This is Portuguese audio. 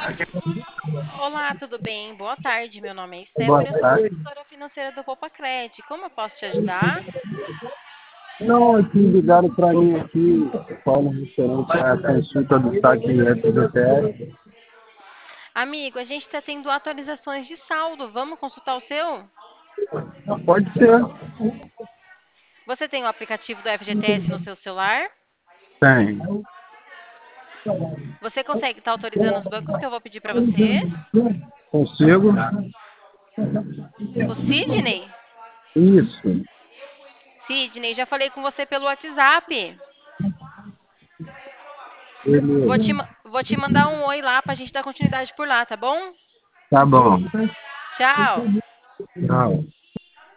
Olá, tudo bem? Boa tarde, meu nome é Boa Stephanie, eu sou tarde. assessora financeira do Popacred. Como eu posso te ajudar? Não, aqui ligaram para mim aqui, Paulo, referente à consulta do saque FGTS. Amigo, a gente está tendo atualizações de saldo. Vamos consultar o seu? Pode ser. Você tem o aplicativo do FGTS no seu celular? Tem. Você consegue estar autorizando os bancos que eu vou pedir para você? Consigo? O Sidney? Isso. Sidney, já falei com você pelo WhatsApp. Beleza. Vou te mandar um oi lá para a gente dar continuidade por lá, tá bom? Tá bom. Tchau! Tchau.